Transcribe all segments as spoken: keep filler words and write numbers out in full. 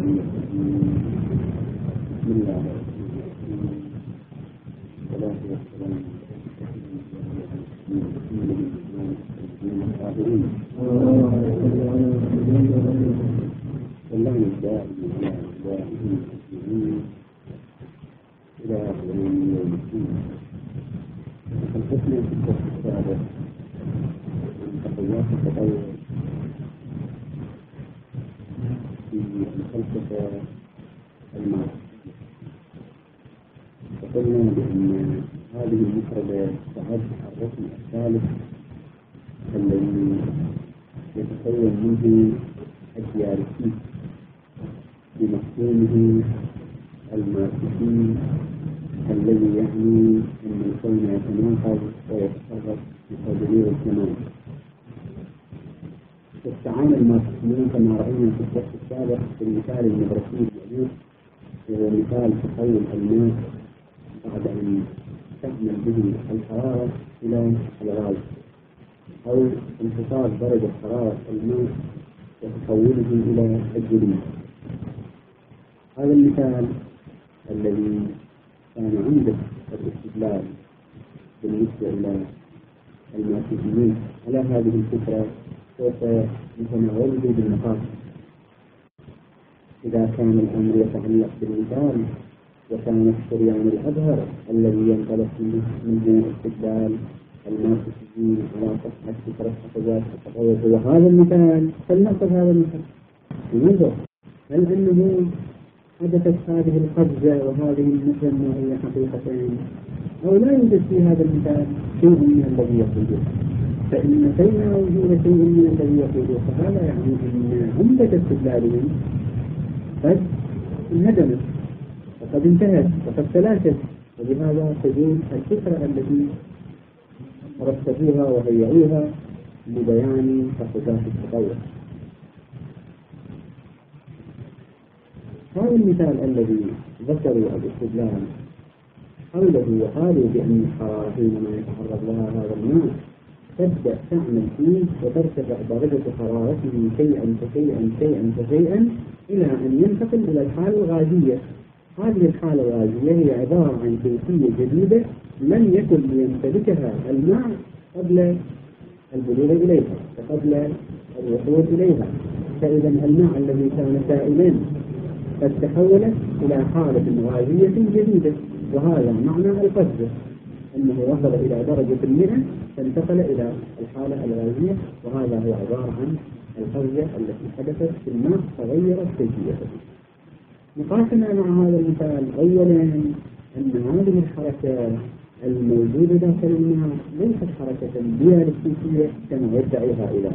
بسم الله والصلاة والسلام والله الداعي إلى أعدائه المسلمين إلى يوم الدين. الحكمة في الدرس السابق من تقويات التطور في الفلسفة الماركسية، وقلنا بأن هذه المفردة تعد الركن الثالث الذي يتكون منه الديالكتيك بمفهومه الماركسي الذي يعني أن الكون يتناقض ويتحرك بتدبير الكمال. استعان الماركسيون كما رأينا في الدرس السابق بالمثال المدرسي الجديد، وهو مثال تحول الماء بعد أن تعمل به الحرارة إلى الغاز، أو انخفاض درجة حرارة الماء وتحوله إلى الجليد. هذا المثال الذي كان عنده الاستدلال بالنسبة إلى الماركسيين على هذه الفكرة سوف نتناوله بالنقاش. إذا كان الأمر يتعلق بالمثال وكان الشريان الأظهر الذي ينطلق منه استدلال الماركسيين على صحة فكرة أخذات التطور هو هذا المثال، فلنأخذ هذا المثال لننظر هل أنه حدثت هذه القفزة وهذه المثل وهي حقيقتين، أو لا يوجد في هذا المثال شيء من الذي يقوله. فإن فينا وجود شيء من الذي يقوله فهذا يعني أن عمدة استدلالهم قد انهدمت وقد انتهت وقد تلاشت، وبهذا تجوز الفكرة التي رتبوها وهيئوها لبيان تحديات التطور. هذا المثال الذي ذكروا الاستدلال حوله وقالوا بأن الحرارة حينما يتعرض لها هذا الماء تبدأ تعمل فيه وترتفع درجة حرارته شيئا فشيئا شيئا فشيئا إلى أن ينتقل إلى الحالة الغازية. هذه الحالة الغازية هي عبارة عن كيفية جديدة لم يكن ليمتلكها الماء قبل البلوغ إليها وقبل الوصول إليها. فإذا الماء الذي كان سائلا قد تحولت إلى حالة غازية جديدة، وهذا معنى القفزة، أنه وصل إلى درجة المئة فانتقل إلى الحالة الغازية، وهذا هو عبارة عن القفزة التي حدثت في الماء تغيرت كيفيته. نقاشنا مع هذا المثال أولا أن هذه الحركة الموجودة داخل الماء ليست حركة ديالكتيكية كما يدعي هؤلاء،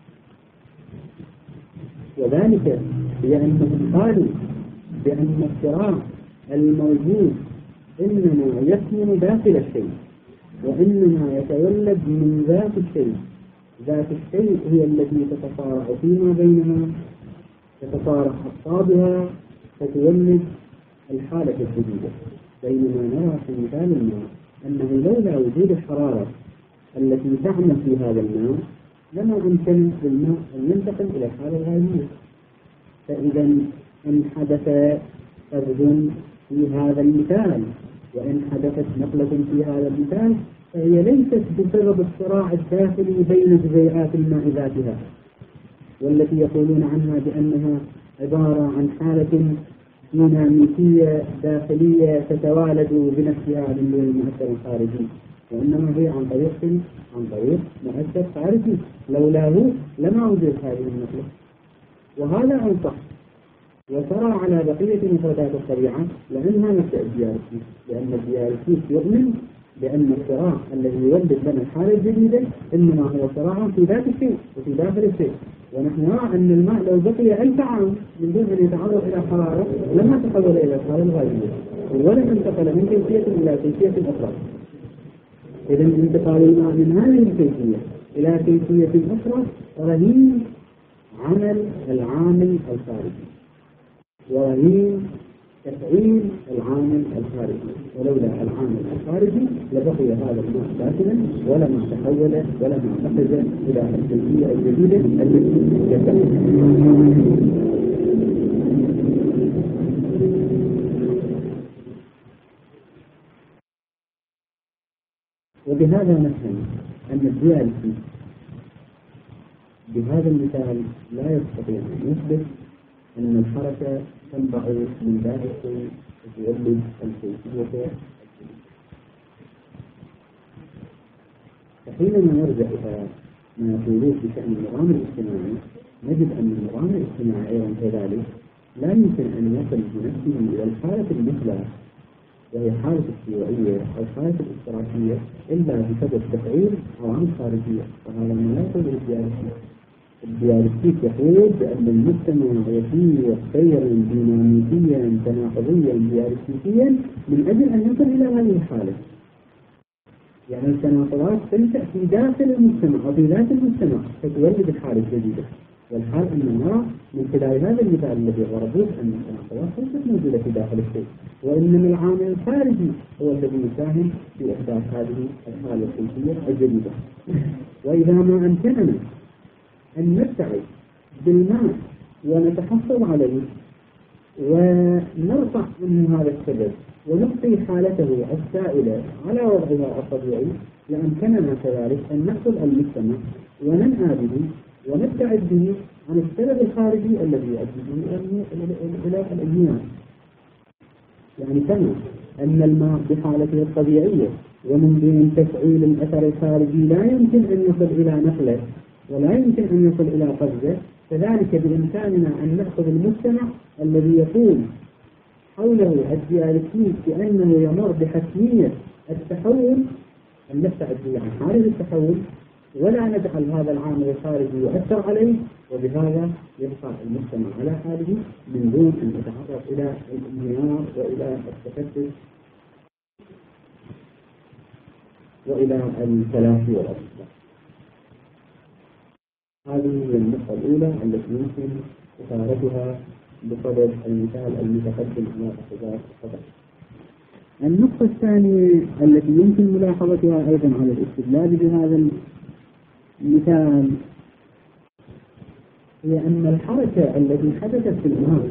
وذلك لأنهم قالوا بأن الصراع الموجود إنما يكمن داخل الشيء، وإنما يتولد من ذات الشيء. ذات الشيء هي التي تتصارع فيما بينها، تتصارع أصحابها فتولد الحالة الجديدة. بينما نرى في مثال الماء أنه لولا وجود الحرارة التي تعمل في هذا الماء لما أمكن للماء أن ينتقل إلى الحالة الغازية. فإذا إن حدث قفز في هذا المثال وإن حدثت نقلة في هذا المثال فهي ليست بسبب الصراع الداخلي بين جزيئات الماء ذاتها، والتي يقولون عنها بأنها عبارة عن حالة ديناميكية داخلية تتوالد بنفسها من دون مؤثر خارجي، وإنما هي عن طريق عن طريق مؤثر خارجي. لولاه لما وجدت هذه النقلة. وهذا أنصح وترى على بقية مفردات الطبيعة لأنها نفس الديالكتيك، لأن الديالكتيك يؤمن بأن الصراع الذي يولد لنا الحالة الجديدة إنما هو صراع في ذات الشيء وفي داخل الشيء. ونحن نرى أن الماء لو بقي ألف عام من دون أن يتعرض إلى حرارة لما تحول إلى الحالة الغازية ولا انتقل من كيفية إلى كيفية أخرى. إذا انتقال الماء من هذه الكيفية إلى كيفية أخرى رهين عمل العامل الخارجي ورهين تفعيل العامل الخارجي، ولولا العامل الخارجي لبقي هذا الماء ساكنا ولما تحول ولما أخذ إلى الكيفية الجديدة التي يتم. وبهذا نفهم أن الديالكتيك بهذا المثال لا يستطيع أن يثبت أن الحركة تنبع من ذات الشيء وتولد الكيفية. فحينما نرجع إلى ما يقولون في شأن النظام الاجتماعي نجد أن النظام الاجتماعي أيضا كذلك لا يمكن أن يصل بنفسه إلى الحالة المثلى وهي حالة الشيوعية أو حالة الاشتراكية إلا بسبب تفعيل عوامل خارجية، وهذا ما لا يقوله الديالكتيك. الديالكتيك يقول بأن المجتمع يسير سيرا ديناميكيا تناقضيا ديالكتيكيا من أجل أن يصل إلى هذه الحالة. يعني التناقضات تنشأ في داخل المجتمع أو في ذات المجتمع فتولد الحالة الجديدة، والحال أن نرى من خلال هذا المثال الذي ضربوه أن التناقضات ليست موجودة في داخل الشيء، وإنما العامل الخارجي هو الذي يساهم في إحداث هذه الحالة الكيفية الجديدة. وإذا ما أمكننا أن نبتعد بالماء ونتحصل عليه ونرفع منه هذا السبب ونبقي حالته السائلة على وضعها الطبيعي، لأمكننا كذلك أن نأخذ المجتمع وننأى به ونبتعد به عن السبب الخارجي الذي يؤدي إلى الإجماع. يعني كما أن الماء بحالته الطبيعية ومن دون تفعيل الأثر الخارجي لا يمكن أن يصل إلى نقله ولا يمكن أن يصل إلى قفزه، كذلك بإمكاننا أن نأخذ المجتمع الذي يكون حوله الديالكتيك بأنه يمر بحتمية التحول أن نبتعد به عن حالة التحول ولا نجعل هذا العامل الخارجي يؤثر عليه، وبهذا يبقى المجتمع على حاله من دون أن يتعرض إلى الانهيار وإلى التفتت وإلى التلافي والأصلاح. هذه هي النقطة الأولى التي يمكن إثارتها بصدد المثال المتقدم على اعتبار الخطأ. النقطة الثانية التي يمكن ملاحظتها أيضا على الاستدلال بهذا المثال هي أن الحركة التي حدثت في الماء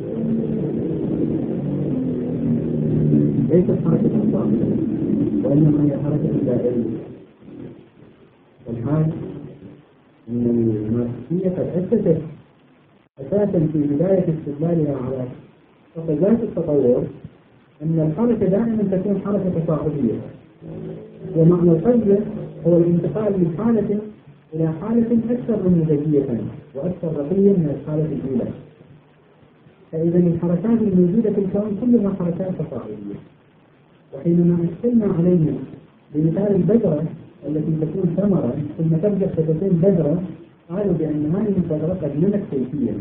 ليست حركة مطلقة وإنما هي حركة دائرية. والحال أن الماركسية قد أسست أساسا في بداية استدلالها على قفزات التطور أن الحركة دائما تكون حركة تصاعدية، ومعنى القفزة هو الانتقال من حالة إلى حالة أكثر نموذجية وأكثر رقيا من الحالة الأولى. فإذا الحركات الموجودة في الكون كلها حركات تصاعدية. وحينما أشكلنا عليها بمثال البذرة التي تكون ثمرة ثم تبدأ فتكون بذرة، قالوا بأن هذه البذرة قد نمت كيفيا،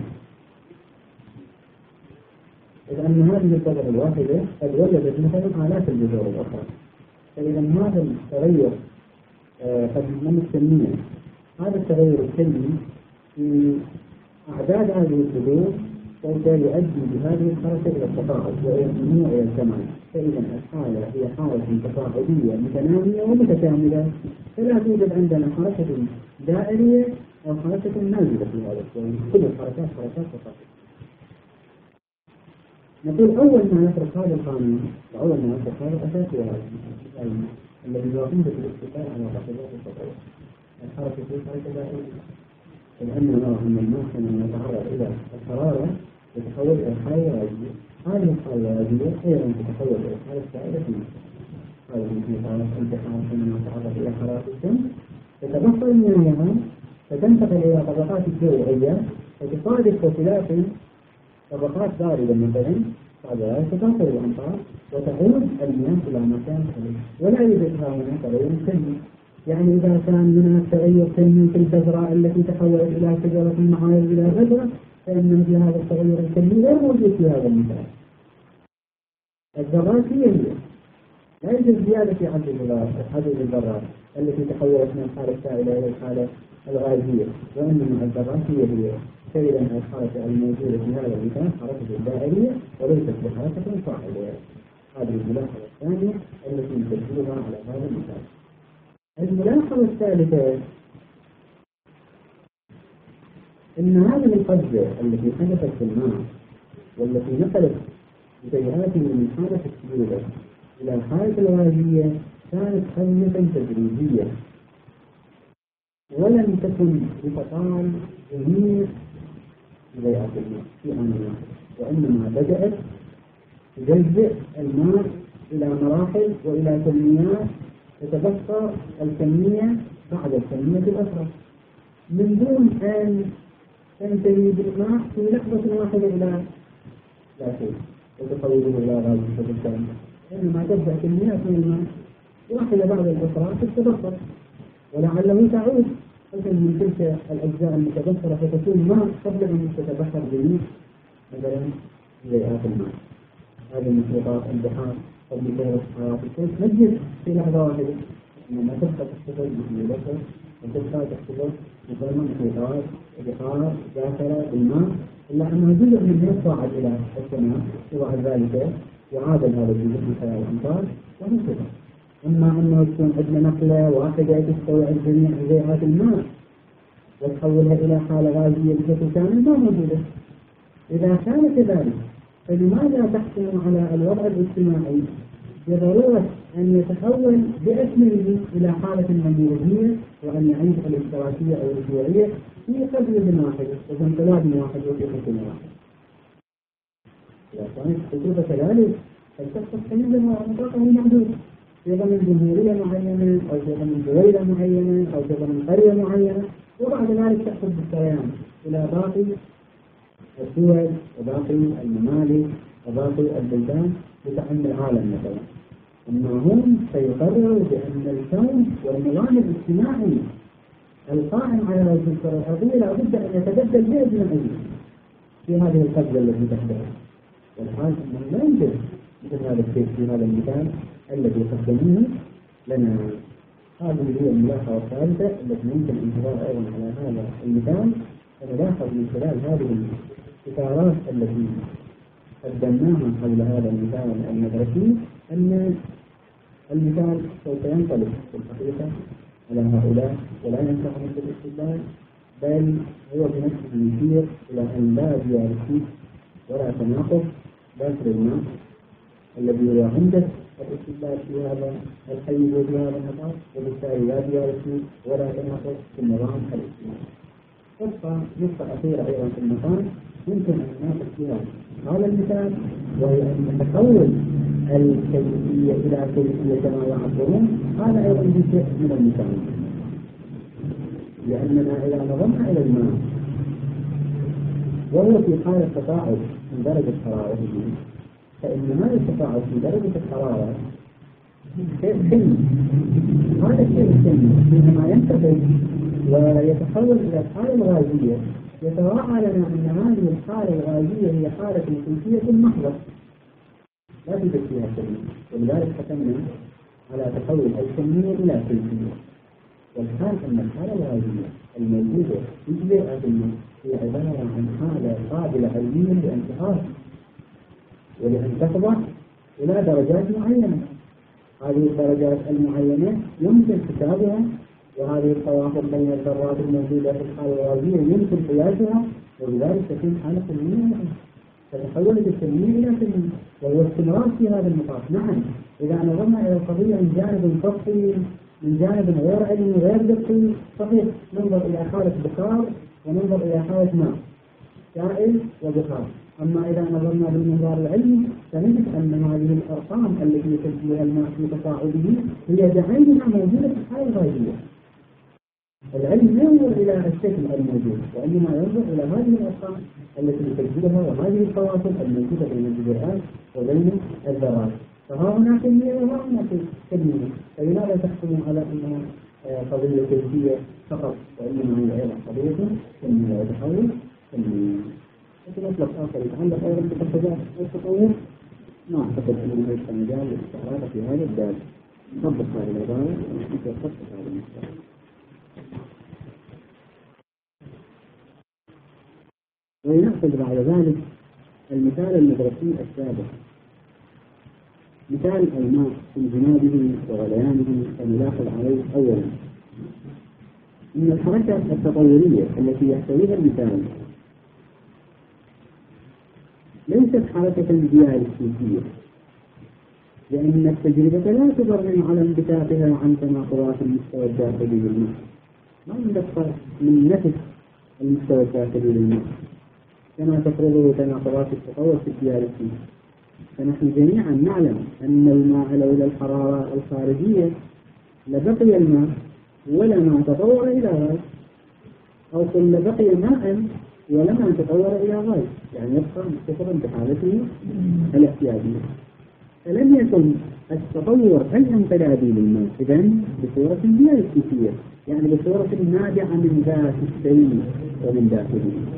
إذ أن هذه البذرة الواحدة قد وجدت مثلا آلاف البذور الأخرى. فإذا هذا التغير آه قد نمت كميا. هذا التغير الكمي في أعداد هذه البذور سوف يؤدي بهذه الحركة إلى التصاعد وإلى النمو إلى الكمال. فإذا الحالة هي حالة تصاعدية متنامية ومتكاملة، فلا توجد عندنا حركة دائرية أو حركة نازلة في هذا الكون، كل الحركات حركات تصاعدية. نقول أول ما يفرق هذا القانون وأول ما يفرق هذا الأساس هو هذا الذي يعتمد في الاستقلال على لحظات التطور. الحركة هي حركة دائرية، لأن نرى أن الماء حينما يتعرض إلى الحرارة يتحول إلى حالة غازية. هذه الحالة الغازية أيضا تتحول إلى حالة سائلة في الماء. هذا مثل حالة الامتحان حينما يتعرض إلى حرارة الشمس تتبخر من المياه فتنتقل إلى طبقات الجوية فتصادف اختلاف طبقات باردة مثلا، بعد ذلك تتنقل الأمطار وتعود المياه إلى مكان خليج، ولا يوجد هنا تغير كمي. يعني إذا كان هناك تغير كمي في البذرة التي تحولت إلى شجرة المعاير إلى بذرة، فإن في هذا التغير الكمي غير موجود في هذا المثال. الذرات هي هي، لا يوجد زيادة في عدد الذرات التي تحولت من الحالة السائلة إلى الحالة الغازية، وإنما الذرات هي هي. فإذا الحركة الموجودة في هذا المثال حركة دائرية وليست بحركة صاعدية. هذه الملاحظة الثانية التي نسجلها على هذا المثال. الملاحظة الثالثة أن هذه القفزة التي حدثت في الماء والتي نقلت جزيئاته من حالة السيولة إلى الحالة الغازية كانت حملة تدريجية، ولم تكن بتطال جميع جزيئات الماء في آن واحد، وإنما بدأت تجزئ الماء إلى مراحل وإلى كميات تتبقى الكمية بعد الكمية الأخرى، من دون أن تنتهي بالماء في لحظة واحدة إلى لا شيء وتحوله إلى غاز بالكامل، إنما تبدأ كميات من الماء واحدة بعد الأخرى تتبخر، ولعله تعود مثل من تلك الأجزاء المتبخرة فتكون ماء قبل أن تتبخر جميع مثلا جزيئات الماء. هذه المحيطات البحار قبل كثرة حرارة الشمس نجد في لحظة واحدة، إنما تبقى تحتفظ بالبشر وتبقى تحتفظ مثلا محيطات بحار داخلة بالماء، إلا أنها جزء منها صعد إلى السماء وبعد ذلك يعادل هذا الجزء من خلال الأمطار وهكذا. أما أنه تكون عندنا نقلة واحدة تستوعب جميع جزيئات الماء وتحولها إلى حالة غازية بشكل كامل ما موجودة. إذا كان كذلك فلماذا تحكم على الوضع الاجتماعي بضرورة أن يتحول بأكمله إلى حالة منهجية وأن يعيش الاشتراكية أو الجوعية في قبل واحد وفي انقلاب واحد وفي حكم واحد؟ إذا كانت التجربة كذلك فالشخص الحديث ومطلقه محدود في ضمن جمهورية معينة أو في ضمن دويلة معينة أو في ضمن قرية معينة، وبعد ذلك تأخذ بالسريان إلى باقي الدول وباقي الممالك وباقي البلدان بتحمل العالم مثلا. أما هم سيقرروا بأن الكون والنظام الاجتماعي القائم على وجه الكرة الأرضية لابد أن يتبدل بإذن في هذه القبلة التي تحدث، والحال أنه لا يوجد مثل هذا الشيء في هذا المثال الذي قدموه لنا. هذه هي الملاحظة الثالثة التي يمكن الانتظار أيضا على هذا المثال، فنلاحظ من خلال هذه الإشارات التي قدمناها حول هذا المثال المدرسي أن المثال سوف ينطلق في الحقيقة على هؤلاء ولا ينفع مثل الاستدلال، بل هو بنفسه يشير إلى أن لا زيادة ولا تناقض داخل الماء الذي هو عندك الاستدلال في هذا الحيز وفي هذا النطاق، وبالتالي لا زيادة ولا تناقض في النظام الاجتماعي. تبقى نقطة أخيرة أيضا في المقام يمكن أن نناقش فيها هذا المثال، وهي أن تحول الكيفية إلى كيفية كما يعبرون، هذا أيضا جزء من المثال، لأننا إذا نظرنا إلى الماء وهو في حالة تصاعد من درجة حرارته، فإن هذا التصاعد في درجة الحرارة شيء حلم. هذا الشيء الحلم حينما ينتقل ويتحول إلى الحالة الغازية يتوقع لنا أن هذه الحالة الغازية هي حالة كيفية محضة لا توجد فيها كمية، ولذلك حكمنا على تحول الكمية إلى كيفية. والحال أن الحالة الغازية الموجودة في جزيئات الماء هي عبارة عن حالة قابلة علميا لانتحار ولأن تخضع إلى درجات معينة. هذه الدرجات المعينة يمكن حسابها، وهذه التوافق بين الذرات الموجودة في الحالة الغازية يمكن قياسها، وبذلك تكون حالة كمية فتحولت الكمية إلى كمية، وهو استمرار في هذا النقاط. نعم إذا نظرنا إلى القضية من جانب سطحي من جانب غير علمي غير دقيق صحيح ننظر إلى حالة بخار وننظر إلى حالة ماء سائل وبخار. أما إذا نظرنا بالمنظار العلمي فنجد أن هذه الأرقام التي يسجلها الماء في تصاعده هي بعينها موجودة في الحالة الغازية. العلم لا ينظر إلى الشكل الموجود، وإنما ينظر إلى هذه الأرقام التي يسجلها وهذه التواصل الموجودة بين الجزيئات وبين الذرات. فها هنا كمية وها هنا كمية، فلماذا تحكمون على أنها قضية كيفية فقط، وإنما هي أيضا قضية كمية وتحول كمية. لكن مطلق آخر يتعلق أيضا بتحديات التطور ما أعتقد أنه ليس مجال للاستعراض في هذا الباب. نطبق هذه العبارة ونتخصص هذا المثال. ونأخذ بعد ذلك المثال المدرسي السابق، مثال الماء في انجماده وغليانه. فنلاحظ عليه أولا أن الحركة التطورية التي يحتويها المثال ليست حركة ديالكتيكية، لأن التجربة لا تبرهن على انبثاقها عن تناقضات المستوى الداخلي للماء، ما ندخل من نفس المستوى الداخلي للماء كما تفرضه تناقضات التطور في الديالكتيك. فنحن جميعا نعلم أن الماء لولا الحرارة الخارجية لبقي الماء ولما تطور إلى غاز، أو قل لبقي ماء ولما تطور إلى غاز، يعني يبقى متصلا بحالته الاحتياجية. فلم يكن التطور الانقلابي للماء إذن بصورة ديالكتيكية، يعني بصورة نابعة من ذات الشيء ومن داخله.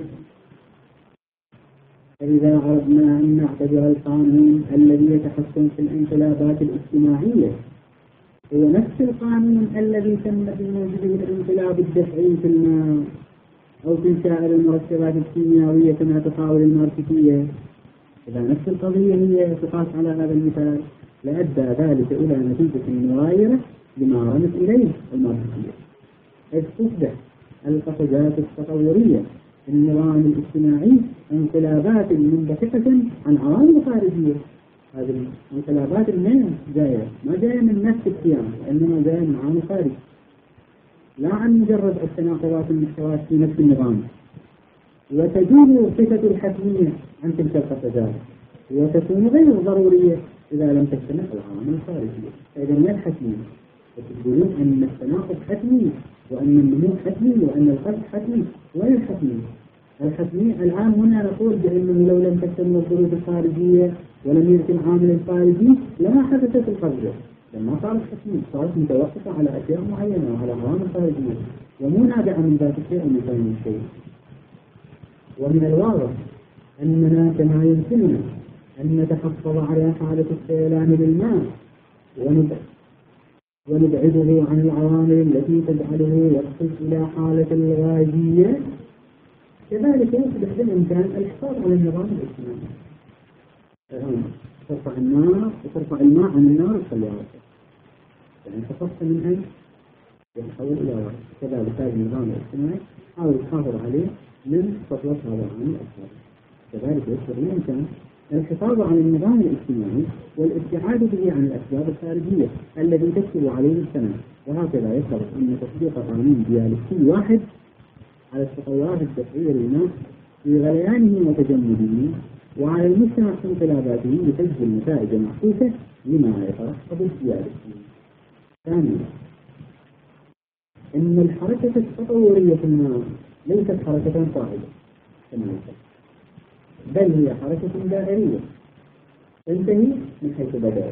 فإذا أردنا أن نعتبر القانون الذي يتحكم في الانقلابات الاجتماعية هو نفس القانون الذي تم بموجبه الانقلاب الدفعي في الماء أو في سائر المركبات الكيميائية كما تقاول الماركسية، إذا نفس القضية هي تقاس على هذا المثال لأدى ذلك إلى نتيجة مغايرة لما رمت إليه الماركسية، إذ تصبح القفزات التطورية النظام الاجتماعي انقلابات منبثقة عن عوامل خارجية. هذه الانقلابات منين جاية؟ ما جاية من نفس الكيان، وإنما جاية من عوامل خارج، لا عن مجرد التناقضات المحتوى في نفس النظام. وتجوز صفة الحتمية عن تلك القفزات، وتكون غير ضرورية إذا لم تجتمع العوامل الخارجية. فإذا ما الحتمية؟ وتقولون أن التناقض حتمي، وأن النمو حتمي، وأن القفز حتمي. وين الحتمي؟ الحتمي الآن هنا نقول بأنه لو لم تجتمع الظروف الخارجية ولم يكن العامل الخارجي لما حدثت القفزة، لما صارت حتمي، صارت متوقفة على أشياء معينة وعلى عوامل خارجية ومو نابعة من ذات الشيء أو من ثاني الشيء. ومن الواضح أننا كما يمكننا أن نتحفظ على حالة السيلان للماء ونبعده عن العوامل التي تجعله يقفز إلى حالة الغازية، كذلك يصبح بالإمكان الحفاظ على النظام الاجتماعي. الآن ترفع النار وترفع الماء عن النار وتخليها، يعني حفظت من أن يتحول إلى غاز. كذلك هذا النظام الاجتماعي حاول تحافظ عليه من سطوة هذا العامل الخارجي. كذلك يصبح بالإمكان الحفاظ على النظام الاجتماعي والابتعاد به عن الأسباب الخارجية الذي تكتب عليه السنة. وهكذا يفترض أن تطبيق قانون ديالكتي واحد على التطورات الدفعية للماء في غليانه وتجمده وعلى المجتمع في انقلاباته لتجد نتائج محسوسة لما يترتب الديالكتي. ثانيا، إن الحركة التطورية في الماء ليست حركة صاعدة كما يقول، بل هي حركة دائرية تنتهي من حيث بدأت،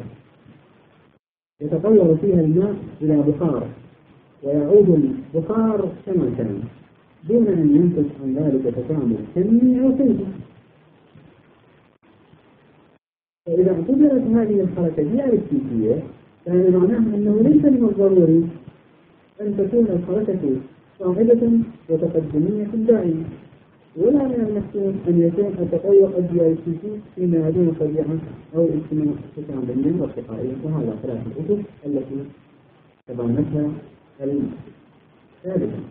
يتطور فيها الماء إلى بخار ويعود البخار كما كان دون أن ينتج عن ذلك تكامل كمي أو كيفي. فإذا اعتبرت هذه الحركة ديالكتيكية كان معناه أنه ليس من الضروري أن تكون الحركة صاعدة وتقدمية دائمة، ولا من المحتمل أن يكون التطور الديالكتيكي فيما دون طبيعة أو اجتماع تكامليا وارتقائيا. وهذا ثلاث الأسس التي تضمنتها الثالثة.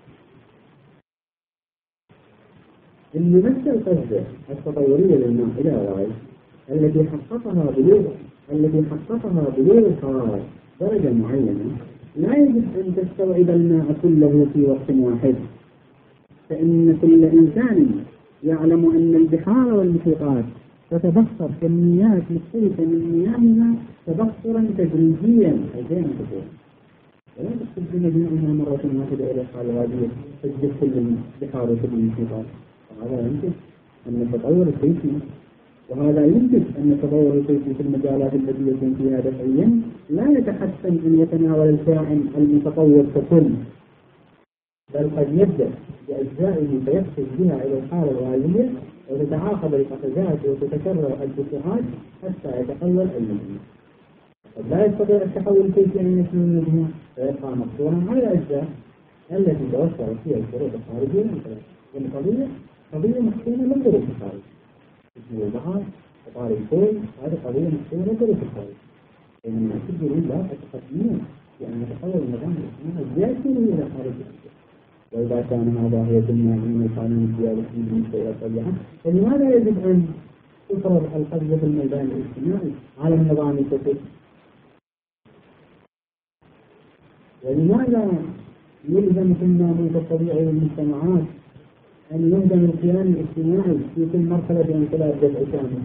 إن نفس القفزة التطورية للماء إلى غاية التي حققها بلوغ التي حققها بلوغ الحرارة درجة معينة لا يجب أن تستوعب الماء كله في وقت واحد، فإن كل إنسان يعلم أن البحار والمحيطات تتبخر كميات مختلفة من مياهها تبخرا تدريجيا أيضا تكون، ولا تكون مجموعها مرة واحدة إلى الحالة الغازية تجد كل البحار وكل المحيطات. وهذا يمكن أن التطور الكيفي وهذا يمكن أن التطور الكيفي في المجالات التي يكون فيها دفعيا لا يتحسن أن يتناول الكائن المتطور ككل، بل قد يبدأ بأجزائه فيقفز بها إلى الحالة الغازية وتتعاقب القفزات وتتكرر الدفعات حتى يتحول المجموع. قد لا يستطيع التحول الكيفي أن يكون المجموع فيبقى مقصورا على الأجزاء التي توفرت فيها الشروط الخارجية والقضية قضية محسومة من ظروف الخارج. اسمه البحر وطاري الكل هذه قضية محسومة من ظروف الخارج. لأن تجري الله التقدمين لأن يتحول النظام الاجتماعي الداخلي إلى خارج الأجزاء. وإذا كان هذا هي دنيا من القانون الديالكتي من شيء الطبيعة، فلماذا يجب أن تفرض القفزة في الميدان الاجتماعي على النظام الفكري. ولماذا يلزم في الناموس الطبيعي للمجتمعات أن يهدم القيام الاجتماعي في كل مرحلة بانقلاب دفع كامل؟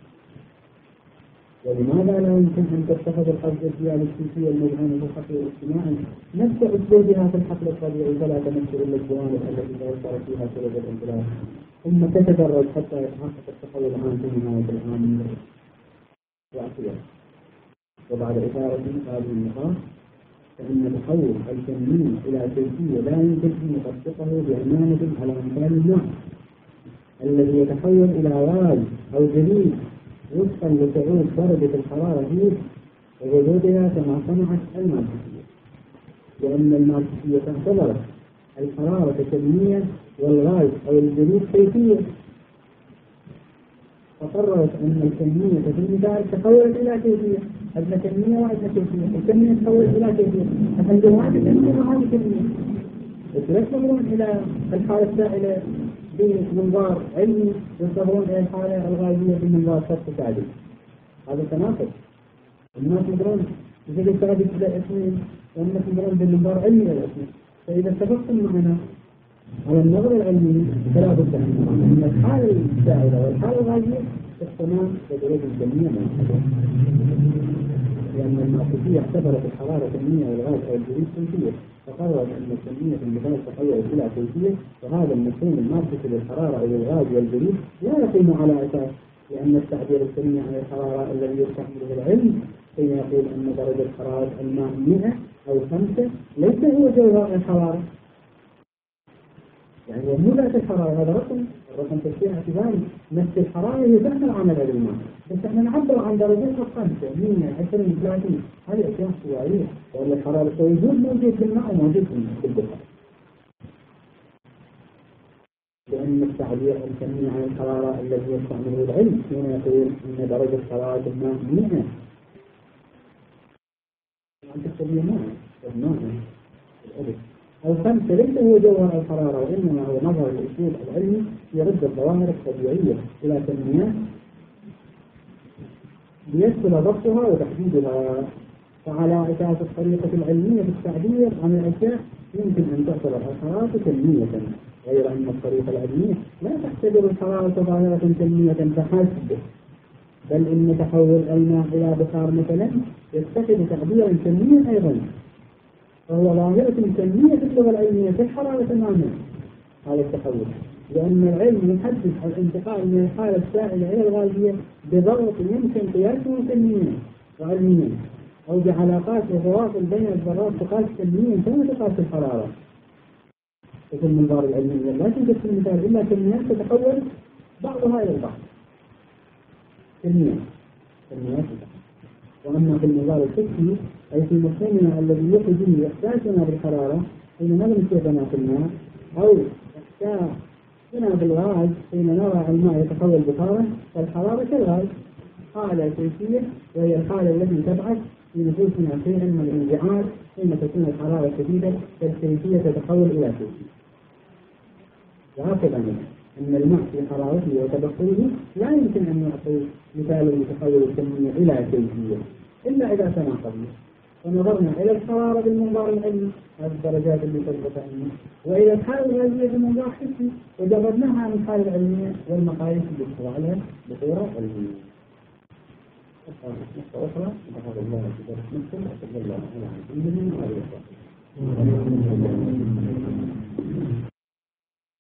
ولماذا لا يمكن أن تتخذ القفزة السياسية السياسية المجهولة في الحقل الاجتماعي نفس أسلوبها في الحقل الطبيعي فلا تمثل إلا الجوانب التي تأثر فيها سبب الانقلاب، ثم تتدرج حتى يتحقق التحول العام في نهاية العام الرئاسية؟ وبعد إثارة هذه النقاط فإن التحول الكمي إلى كيفية لا يمكن أن نطبقه بأمانة على مثال الماء الذي يتحول إلى غاز أو جليد وفقا لصعود درجة الحرارة فيه وجودها كما صنعت الماركسية، لأن الماركسية اعتبرت الحرارة كمية والغاز أو الجليد كيفية، فقررت أن الكمية في المثال تحولت إلى كيفية، أدنى كمية وأدنى كيفية، الكمية تحولت إلى كيفية، أخذوا هذه الكمية وهذه الكمية، لا يصبرون إلى الحالة السائلة بمنظار علمي، يصبرون إلى الحالة الغازية بمنظار شرط تعديل. هذا تناقض. الناس يقولون بشكل ثابت إلى الاثنين والناس يقولون بمنظار علمي إلى الاثنين، فإذا اتفقتم معنا على النظر العلمي فلا بد أن الحالة السائلة والحالة الغازية تستمر بدرجة الكمية من الحدث، لأن الماركسية اعتبرت الحرارة كمية والغاز أو الجليد كيفية، فقررت أن الكمية في المثال تحولت إلى كيفية، وهذا المفهوم الماركسي للحرارة أو الغاز والجليد لا يقوم على أساس، لأن التعبير السلمي عن الحرارة الذي يستعمله العلم حين يقول أن درجة حرارة الماء مئة أو خمسة ليس هو جوهر الحرارة، يعني هو مو ذات الحرارة، هذا رقم، الرقم تشبيه اعتباري، نفس الحرارة هي ذات العمل على الماء، بس احنا نعبر عن درجتها خمسة، مئة، عشرين، ثلاثين، هذه أشياء استوائية، ولا الحرارة وجود موجود في الماء وموجود في البحر. لأن التعبير الكمي عن الحرارة الذي يستعمله العلم حين يقول أن درجة حرارة الماء مئة، أن تكتب ماء، ماء، الألف. أو خمسة ليس هو جوهر الحرارة، وإنما هو نظر الأسلوب العلمي يرد الظواهر الطبيعية إلى كميات ليسهل ضبطها وتحديدها، فعلى أساس الطريقة العلمية في التعبير عن الأشياء يمكن أن تعتبر الحرارة كمية، غير أن الطريقة العلمية لا تعتبر الحرارة ظاهرة كمية فحسب، بل إن تحول الماء إلى بخار مثلا يتخذ تعبيرا كميا أيضا، فهو ظاهرة كمية في اللغة العلمية في الحرارة تماما هذا التحول، لأن العلم يحدد الانتقال من الحالة السائلة إلى الغازية بضغط يمكن قياسه كميا وعلميا، أو بعلاقات وتواصل بين الذرات تقاس كميا كما تقاس الحرارة. وفي المنظار العلمي لا توجد في المثال إلا كميات تتحول بعضها إلى البعض، كميات كميات وأما في المنظار الفكري أي في مفهومنا الذي يقضي به إحساسنا بالحرارة حين نغمس يدنا في الماء، أو إحساسنا بالغاز حين نرى الماء يتحول بخارا، فالحرارة كالغاز حالة كيفية، وهي الحالة التي تبعث في نفوسنا شيئا من الانزعاج حين تكون الحرارة شديدة، فالكيفية تتحول إلى كيفية. وهكذا أن الماء في حرارته وتبخره لا يمكن أن يعطي مثال المتحول الكمية إلى كيفية إلا إذا تناقضنا ونظرنا إلى الحرارة بالمنظار العلمي هذه الدرجات اللي تثبت عنه، وإلى الحالة الغازية بالمنظار حسي وجردناها عن الحالة العلمية والمقاييس اللي تطلع بصورة علمية. نقطة أخرى نحن الله في درس نفسه وصلى الله على سيدنا محمد.